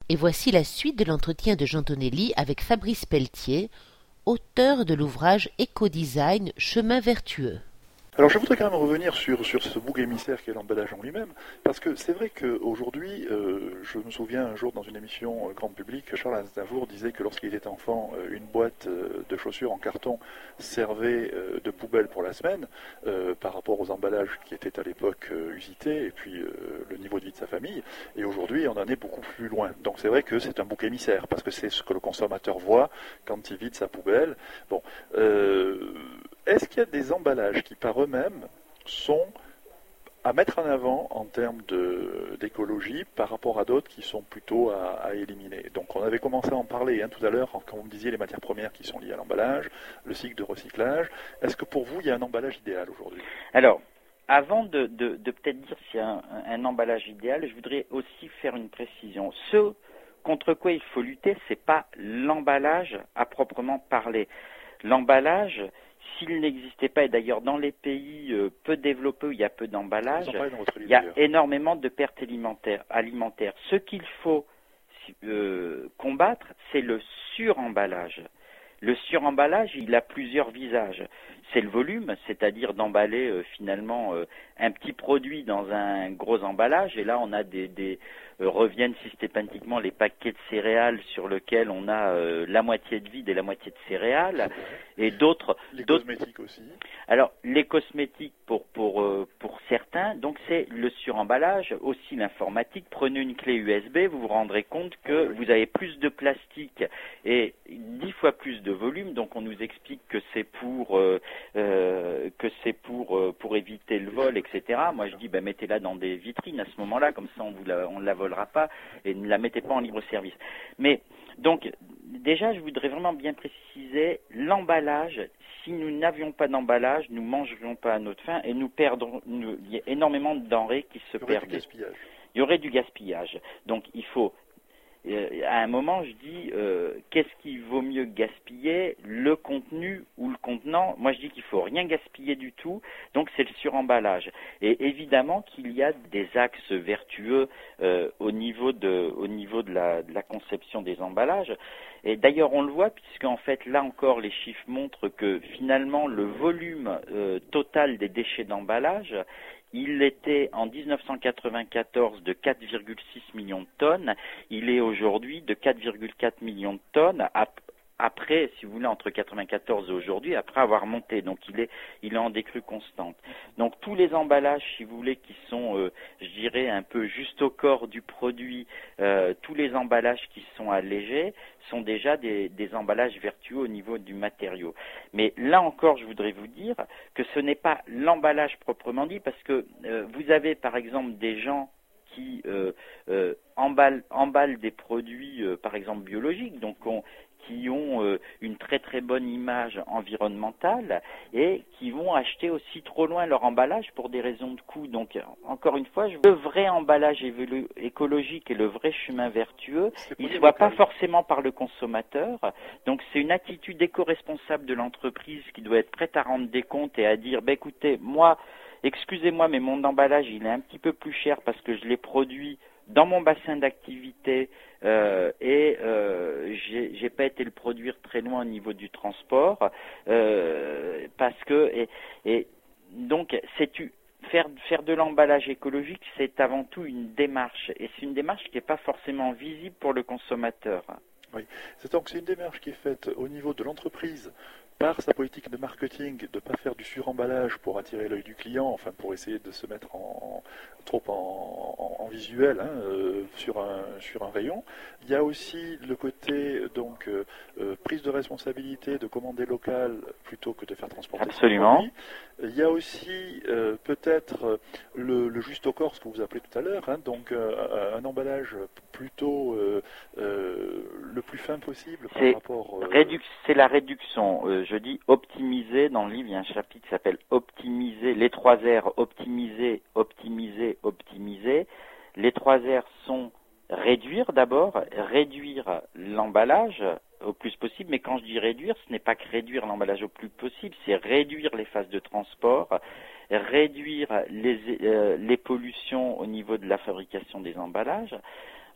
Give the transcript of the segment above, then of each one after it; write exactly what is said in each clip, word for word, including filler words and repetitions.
Et voici la suite de l'entretien de Jean Tonelli avec Fabrice Pelletier, auteur de l'ouvrage Éco-design, chemin vertueux. Alors je voudrais quand même revenir sur, sur ce bouc émissaire qui est l'emballage en lui-même, parce que c'est vrai qu'aujourd'hui, euh, je me souviens un jour dans une émission euh, grand public, Charles Aznavour disait que lorsqu'il était enfant, euh, une boîte euh, de chaussures en carton servait euh, de poubelle pour la semaine, euh, par rapport aux emballages qui étaient à l'époque euh, usités, et puis euh, le niveau de vie de sa famille, et aujourd'hui on en est beaucoup plus loin. Donc c'est vrai que c'est un bouc émissaire, parce que c'est ce que le consommateur voit quand il vide sa poubelle. Bon, euh, est-ce qu'il y a des emballages qui par eux-mêmes sont à mettre en avant en termes de, d'écologie par rapport à d'autres qui sont plutôt à, à éliminer? Donc on avait commencé à en parler hein, tout à l'heure quand vous me disiez les matières premières qui sont liées à l'emballage, le cycle de recyclage. Est-ce que pour vous il y a un emballage idéal aujourd'hui? Alors, avant de, de, de peut-être dire s'il y a un, un emballage idéal, je voudrais aussi faire une précision. Ce contre quoi il faut lutter, c'est pas l'emballage à proprement parler. L'emballage, s'il n'existait pas, et d'ailleurs dans les pays euh, peu développés où il y a peu d'emballage, il y a énormément de pertes alimentaires. alimentaires. Ce qu'il faut euh, combattre, c'est le suremballage. Le suremballage, il a plusieurs visages. C'est le volume, c'est-à-dire d'emballer euh, finalement euh, un petit produit dans un gros emballage. Et là, on a des, des euh, reviennent systématiquement les paquets de céréales sur lesquels on a euh, la moitié de vide et la moitié de céréales. Et d'autres. Les d'autres... cosmétiques aussi. Alors, les cosmétiques pour pour euh, pour certains, donc c'est le suremballage, aussi l'informatique. Prenez une clé U S B, vous vous rendrez compte que oui. vous avez plus de plastique et dix fois plus de volume. Donc, on nous explique que c'est pour euh, euh, que c'est pour euh, pour éviter le vol, et cetera. Moi, je dis, ben mettez-la dans des vitrines à ce moment-là, comme ça on vous la, on ne la volera pas et ne la mettez pas en libre service. Mais donc, déjà, je voudrais vraiment bien préciser l'emballage. Si nous n'avions pas d'emballage, nous ne mangerions pas à notre faim et nous perdrons. Nous, il y a énormément de denrées qui se perdent. Il y aurait du gaspillage. Il y aurait du gaspillage. Donc, il faut. Euh, à un moment, je dis, euh, qu'est-ce qui vaut mieux gaspiller, le contenu ou le contenant? Moi, je dis qu'il faut rien gaspiller du tout. Donc, c'est le suremballage. Et évidemment qu'il y a des axes vertueux euh, au niveau de, au niveau de la, de la conception des emballages. Et d'ailleurs, on le voit puisque en fait, là encore, les chiffres montrent que finalement, le volume euh, total des déchets d'emballage, il était en dix-neuf cent quatre-vingt-quatorze de quatre virgule six millions de tonnes. Il est aujourd'hui de quatre virgule quatre millions de tonnes. Après, si vous voulez, entre quatre-vingt-quatorze et aujourd'hui, après avoir monté. Donc, il est, il est en décrue constante. Donc, tous les emballages, si vous voulez, qui sont, euh, je dirais, un peu juste au corps du produit, euh, tous les emballages qui sont allégés sont déjà des, des emballages vertueux au niveau du matériau. Mais là encore, je voudrais vous dire que ce n'est pas l'emballage proprement dit, parce que euh, vous avez, par exemple, des gens qui euh, euh, emballent, emballent des produits, euh, par exemple, biologiques, donc on, qui ont euh, une très très bonne image environnementale et qui vont acheter aussi trop loin leur emballage pour des raisons de coût. Donc, encore une fois, le vrai emballage évolu- écologique et le vrai chemin vertueux, il ne se voit pas forcément par le consommateur. Donc, c'est une attitude éco-responsable de l'entreprise qui doit être prête à rendre des comptes et à dire, bah, écoutez, moi, excusez-moi, mais mon emballage, il est un petit peu plus cher parce que je l'ai produit dans mon bassin d'activité euh, et euh, j'ai, j'ai pas été le produire très loin au niveau du transport euh, parce que et, et donc c'est tu faire faire de l'emballage écologique, c'est avant tout une démarche et c'est une démarche qui n'est pas forcément visible pour le consommateur. Oui, c'est donc c'est une démarche qui est faite au niveau de l'entreprise par sa politique de marketing, de ne pas faire du suremballage pour attirer l'œil du client, enfin pour essayer de se mettre en, en, trop en, en, en visuel hein, euh, sur, un, sur un rayon. Il y a aussi le côté donc euh, euh, prise de responsabilité, de commander local plutôt que de faire transporter. Absolument. Il y a aussi euh, peut-être le, le juste au corps, ce que vous appelez tout à l'heure, hein, donc euh, un emballage plutôt euh, euh, le plus fin possible par c'est rapport. Euh... Réduc- c'est la réduction. Euh, je dis optimiser. Dans le livre, il y a un chapitre qui s'appelle optimiser. Les trois R, optimiser, optimiser, optimiser. Les trois R sont réduire d'abord, réduire l'emballage au plus possible, mais quand je dis réduire, ce n'est pas que réduire l'emballage au plus possible, c'est réduire les phases de transport, réduire les, euh, les pollutions au niveau de la fabrication des emballages.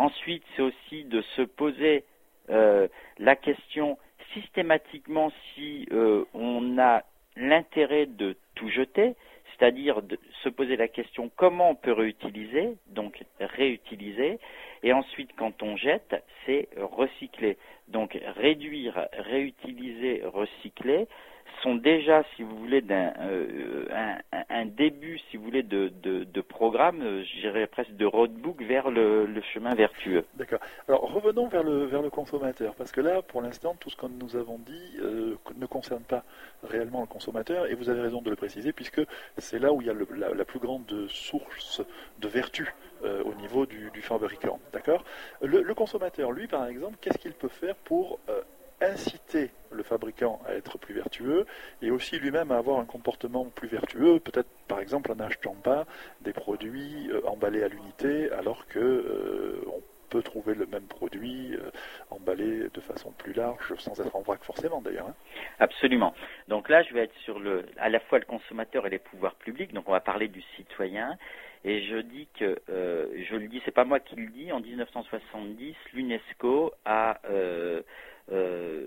Ensuite, c'est aussi de se poser euh, la question systématiquement si euh, on a l'intérêt de tout jeter, c'est-à-dire de se poser la question comment on peut réutiliser, donc réutiliser, et ensuite quand on jette, c'est recycler. Donc réduire, réutiliser, recycler sont déjà, si vous voulez, d'un, euh, un, un début, si vous voulez, de, de, de programme, euh, je dirais presque de roadbook vers le, le chemin vertueux. D'accord. Alors revenons vers le, vers le consommateur, parce que là, pour l'instant, tout ce que nous avons dit euh, ne concerne pas réellement le consommateur, et vous avez raison de le préciser, puisque c'est là où il y a le, la, la plus grande source de vertu euh, au niveau du, du fabricant. D'accord. Le, le consommateur, lui, par exemple, qu'est-ce qu'il peut faire pour euh, inciter le fabricant à être plus vertueux et aussi lui-même à avoir un comportement plus vertueux, peut-être par exemple en n'achetant pas des produits euh, emballés à l'unité alors que euh, on peut trouver le même produit euh, emballé de façon plus large sans être en vrac forcément d'ailleurs. Hein. Absolument. Donc là je vais être sur le à la fois le consommateur et les pouvoirs publics, donc on va parler du citoyen. Et je dis que, euh, je le dis, c'est pas moi qui le dis, en dix-neuf cent soixante-dix, l'UNESCO a euh, euh,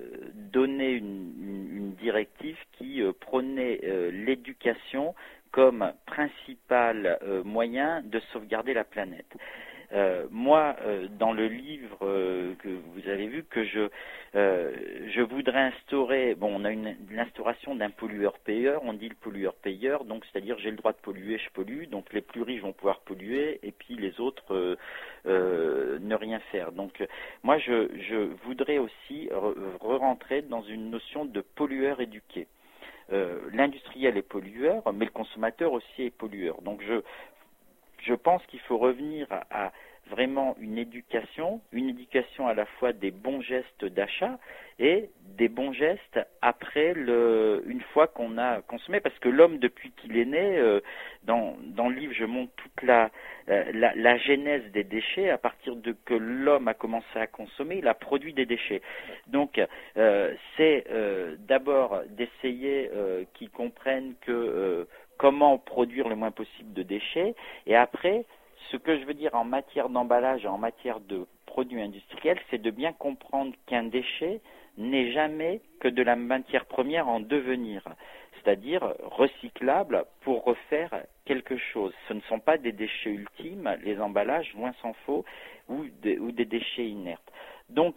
donné une, une, une directive qui euh, prônait euh, l'éducation comme principal euh, moyen de sauvegarder la planète. Euh, moi, euh, dans le livre euh, que vous avez vu, que je euh, je voudrais instaurer, bon, on a une l'instauration d'un pollueur-payeur, on dit le pollueur-payeur, donc c'est-à-dire j'ai le droit de polluer, je pollue, donc les plus riches vont pouvoir polluer et puis les autres euh, euh, ne rien faire. Donc moi, je je voudrais aussi re-rentrer dans une notion de pollueur éduqué. Euh, l'industriel est pollueur, mais le consommateur aussi est pollueur. Donc je Je pense qu'il faut revenir à, à vraiment une éducation, une éducation à la fois des bons gestes d'achat et des bons gestes après le, une fois qu'on a consommé, parce que l'homme depuis qu'il est né, euh, dans, dans le livre je montre toute la, la, la genèse des déchets. À partir de que l'homme a commencé à consommer, il a produit des déchets. Donc euh, c'est euh, d'abord d'essayer euh, qu'ils comprennent que euh, comment produire le moins possible de déchets, et après, ce que je veux dire en matière d'emballage et en matière de produits industriels, c'est de bien comprendre qu'un déchet n'est jamais que de la matière première en devenir, c'est-à-dire recyclable pour refaire quelque chose. Ce ne sont pas des déchets ultimes, les emballages, loin s'en faut, ou des, ou des déchets inertes. Donc,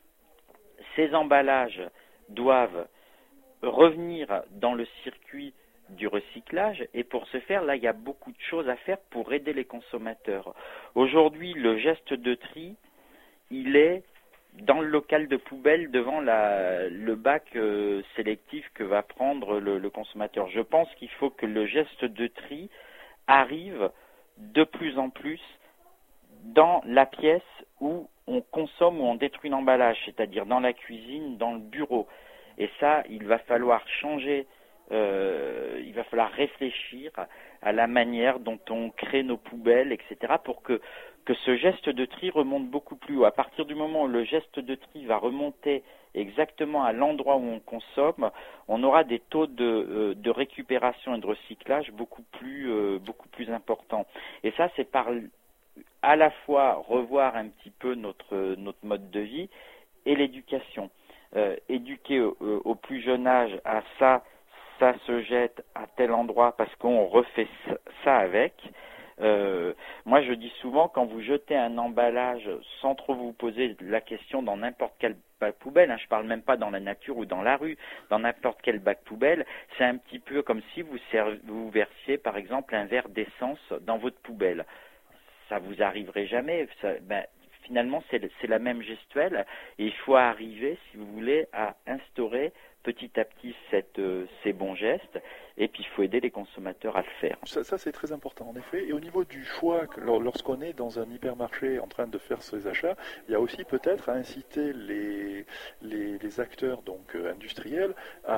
ces emballages doivent revenir dans le circuit du recyclage, et pour ce faire, là, il y a beaucoup de choses à faire pour aider les consommateurs. Aujourd'hui, le geste de tri, il est dans le local de poubelle devant la, le bac euh, sélectif que va prendre le, le consommateur. Je pense qu'il faut que le geste de tri arrive de plus en plus dans la pièce où on consomme ou on détruit l'emballage, c'est-à-dire dans la cuisine, dans le bureau. Et ça, il va falloir changer. Euh, il va falloir réfléchir à la manière dont on crée nos poubelles, et cetera, pour que, que ce geste de tri remonte beaucoup plus haut. À partir du moment où le geste de tri va remonter exactement à l'endroit où on consomme, on aura des taux de, euh, de récupération et de recyclage beaucoup plus, euh, beaucoup plus importants. Et ça, c'est par à la fois revoir un petit peu notre, notre mode de vie et l'éducation. Euh, éduquer au, au plus jeune âge à ça, ça se jette à tel endroit parce qu'on refait ça avec. Euh, moi, je dis souvent, quand vous jetez un emballage sans trop vous poser la question dans n'importe quel bac poubelle, hein, je parle même pas dans la nature ou dans la rue, dans n'importe quel bac poubelle, c'est un petit peu comme si vous, serv- vous versiez, par exemple, un verre d'essence dans votre poubelle. Ça vous arriverait jamais. Ça, ben, finalement, c'est, c'est la même gestuelle, et il faut arriver, si vous voulez, à instaurer petit à petit cette, euh, ces bons gestes, et puis il faut aider les consommateurs à le faire. Ça, ça c'est très important en effet. Et au niveau du choix, lorsqu'on est dans un hypermarché en train de faire ses achats, il y a aussi peut-être à inciter les, les, les acteurs donc euh, industriels à,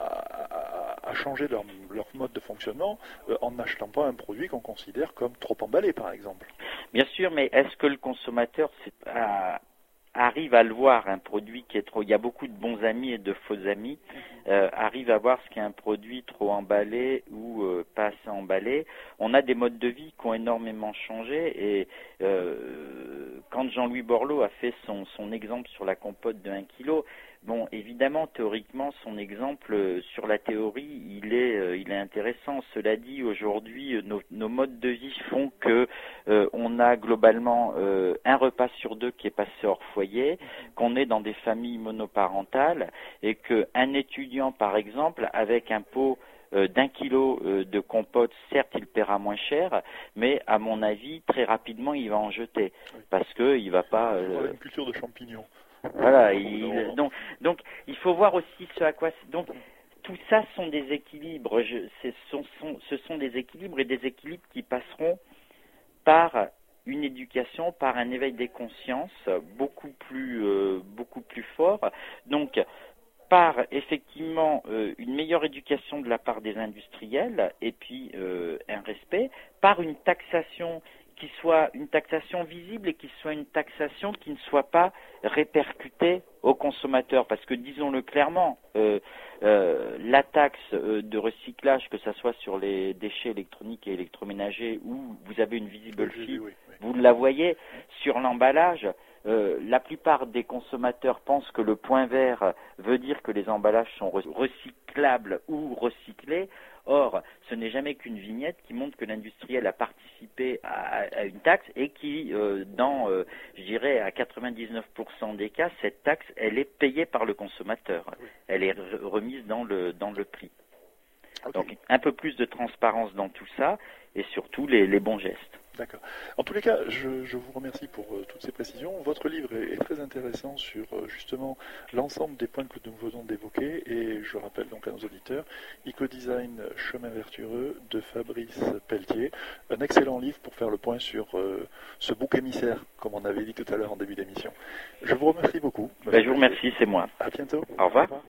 à, à changer leur, leur mode de fonctionnement euh, en n'achetant pas un produit qu'on considère comme trop emballé par exemple. Bien sûr, mais est-ce que le consommateur c'est, à, arrive à le voir, un produit qui est trop... Il y a beaucoup de bons amis et de faux amis. euh, arrive à voir ce qu'est un produit trop emballé ou euh, pas assez emballé. On a des modes de vie qui ont énormément changé et euh, quand Jean-Louis Borloo a fait son, son exemple sur la compote de un kilo, bon, évidemment, théoriquement, son exemple euh, sur la théorie, il est, euh, il est intéressant. Cela dit, aujourd'hui, euh, nos, nos modes de vie font que euh, on a globalement euh, un repas sur deux qui est passé hors foyer, qu'on est dans des familles monoparentales et qu'un étudiant, par exemple, avec un pot euh, d'un kilo euh, de compote, certes, il paiera moins cher, mais à mon avis, très rapidement, il va en jeter parce que il va pas. Euh... Euh, une culture de champignons. Voilà, il, donc, donc il faut voir aussi ce à quoi. Donc tout ça sont des équilibres. Je, ce, sont, sont, ce sont des équilibres et des équilibres qui passeront par une éducation, par un éveil des consciences beaucoup plus, euh, beaucoup plus fort. Donc par effectivement euh, une meilleure éducation de la part des industriels et puis euh, un respect, par une taxation qui soit une taxation visible et qui soit une taxation qui ne soit pas répercutée aux consommateurs. Parce que disons-le clairement, euh, euh, la taxe euh, de recyclage, que ce soit sur les déchets électroniques et électroménagers, où vous avez une visible fee, oui, oui, oui. Vous la voyez sur l'emballage. Euh, la plupart des consommateurs pensent que le point vert veut dire que les emballages sont recyclables ou recyclés. Or, ce n'est jamais qu'une vignette qui montre que l'industriel a participé à, à une taxe et qui, euh, dans, euh, je dirais, à quatre-vingt-dix-neuf pour cent des cas, cette taxe, elle est payée par le consommateur. Elle est remise dans le, dans le prix. Okay. Donc, un peu plus de transparence dans tout ça et surtout les, les bons gestes. D'accord. En tous les cas, je, je vous remercie pour euh, toutes ces précisions. Votre livre est, est très intéressant sur euh, justement l'ensemble des points que nous venons d'évoquer et je rappelle donc à nos auditeurs, Ecodesign, chemin vertueux de Fabrice Pelletier, un excellent livre pour faire le point sur euh, ce bouc émissaire, comme on avait dit tout à l'heure en début d'émission. Je vous remercie beaucoup. Ben, je vous remercie, c'est moi. À bientôt. Au revoir. Au revoir.